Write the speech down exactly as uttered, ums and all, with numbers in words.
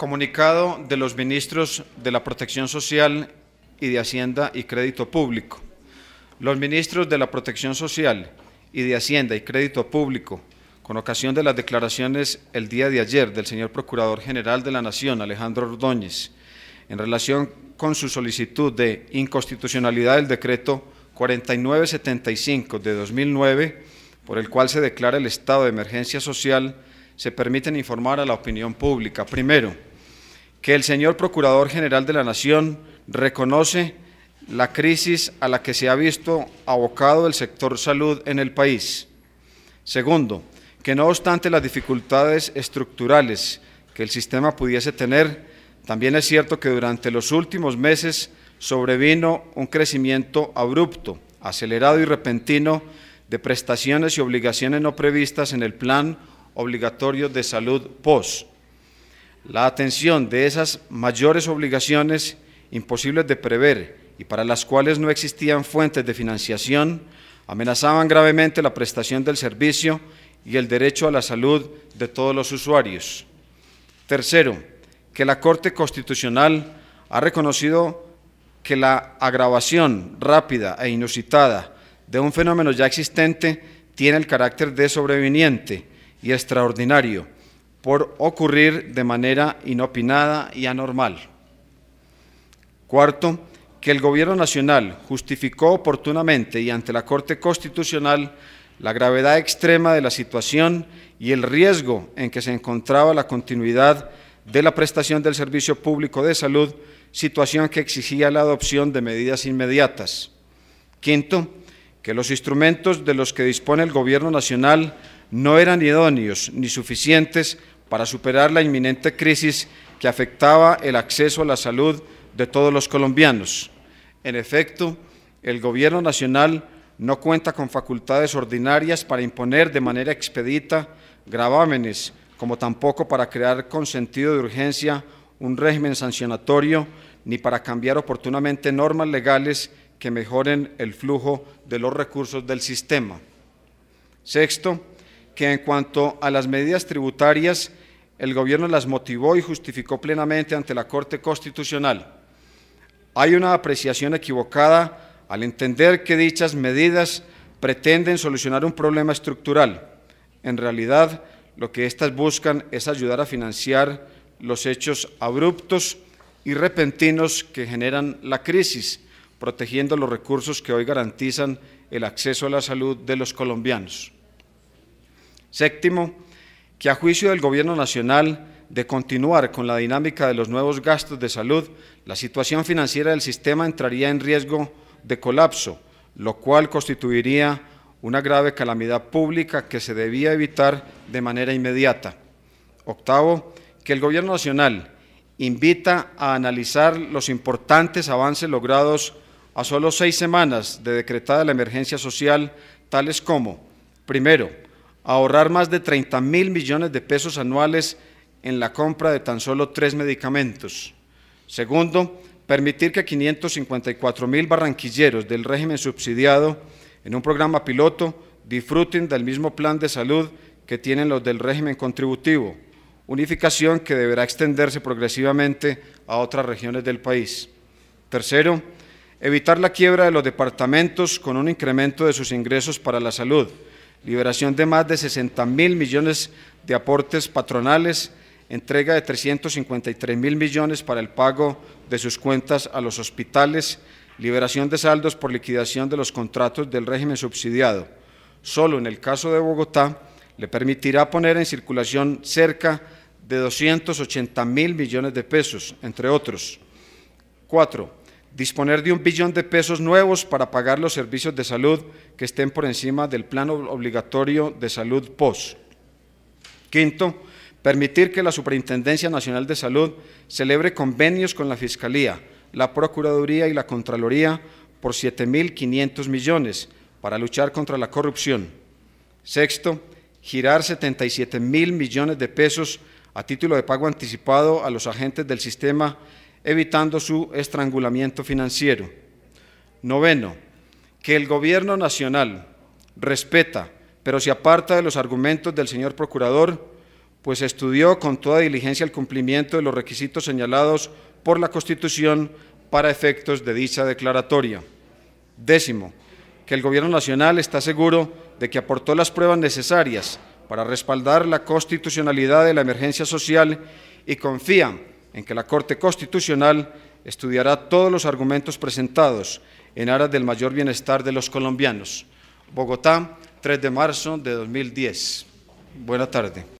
Comunicado de los ministros de la Protección Social y de Hacienda y Crédito Público. Los ministros de la Protección Social y de Hacienda y Crédito Público, con ocasión de las declaraciones el día de ayer del señor Procurador General de la Nación, Alejandro Ordóñez, en relación con su solicitud de inconstitucionalidad del decreto cuarenta y nueve setenta y cinco de dos mil nueve, por el cual se declara el estado de emergencia social, se permiten informar a la opinión pública. Primero, que el señor Procurador General de la Nación reconoce la crisis a la que se ha visto abocado el sector salud en el país. Segundo, que no obstante las dificultades estructurales que el sistema pudiese tener, también es cierto que durante los últimos meses sobrevino un crecimiento abrupto, acelerado y repentino de prestaciones y obligaciones no previstas en el Plan Obligatorio de Salud P O S. La atención de esas mayores obligaciones imposibles de prever y para las cuales no existían fuentes de financiación, amenazaban gravemente la prestación del servicio y el derecho a la salud de todos los usuarios. Tercero, que la Corte Constitucional ha reconocido que la agravación rápida e inusitada de un fenómeno ya existente tiene el carácter de sobreviniente y extraordinario, por ocurrir de manera inopinada y anormal. Cuarto, que el Gobierno Nacional justificó oportunamente y ante la Corte Constitucional la gravedad extrema de la situación y el riesgo en que se encontraba la continuidad de la prestación del servicio público de salud, situación que exigía la adopción de medidas inmediatas. Quinto, que los instrumentos de los que dispone el Gobierno Nacional no eran idóneos ni suficientes para superar la inminente crisis que afectaba el acceso a la salud de todos los colombianos. En efecto, el Gobierno Nacional no cuenta con facultades ordinarias para imponer de manera expedita gravámenes, como tampoco para crear con sentido de urgencia un régimen sancionatorio, ni para cambiar oportunamente normas legales que mejoren el flujo de los recursos del sistema. Sexto, que en cuanto a las medidas tributarias, el Gobierno las motivó y justificó plenamente ante la Corte Constitucional. Hay una apreciación equivocada al entender que dichas medidas pretenden solucionar un problema estructural. En realidad, lo que éstas buscan es ayudar a financiar los hechos abruptos y repentinos que generan la crisis, protegiendo los recursos que hoy garantizan el acceso a la salud de los colombianos. Séptimo, que a juicio del Gobierno Nacional, de continuar con la dinámica de los nuevos gastos de salud, la situación financiera del sistema entraría en riesgo de colapso, lo cual constituiría una grave calamidad pública que se debía evitar de manera inmediata. Octavo, que el Gobierno Nacional invita a analizar los importantes avances logrados a solo seis semanas de decretada la emergencia social, tales como, primero, ahorrar más de treinta mil millones de pesos anuales en la compra de tan solo tres medicamentos. Segundo, permitir que quinientos cincuenta y cuatro mil barranquilleros del régimen subsidiado en un programa piloto disfruten del mismo plan de salud que tienen los del régimen contributivo, unificación que deberá extenderse progresivamente a otras regiones del país. Tercero, evitar la quiebra de los departamentos con un incremento de sus ingresos para la salud, liberación de más de sesenta mil millones de aportes patronales, entrega de trescientos cincuenta y tres mil millones para el pago de sus cuentas a los hospitales, liberación de saldos por liquidación de los contratos del régimen subsidiado. Solo en el caso de Bogotá le permitirá poner en circulación cerca de doscientos ochenta mil millones de pesos, entre otros. Cuatro, disponer de un billón de pesos nuevos para pagar los servicios de salud que estén por encima del Plan Obligatorio de Salud P O S. Quinto, permitir que la Superintendencia Nacional de Salud celebre convenios con la Fiscalía, la Procuraduría y la Contraloría por siete mil quinientos millones para luchar contra la corrupción. Sexto, girar setenta y siete mil millones de pesos a título de pago anticipado a los agentes del sistema, evitando su estrangulamiento financiero. Noveno, que el Gobierno Nacional respeta, pero se aparta de los argumentos del señor Procurador, pues estudió con toda diligencia el cumplimiento de los requisitos señalados por la Constitución para efectos de dicha declaratoria. Décimo, que el Gobierno Nacional está seguro de que aportó las pruebas necesarias para respaldar la constitucionalidad de la emergencia social y confía en que la Corte Constitucional estudiará todos los argumentos presentados en aras del mayor bienestar de los colombianos. Bogotá, tres de marzo de dos mil diez. Buena tarde.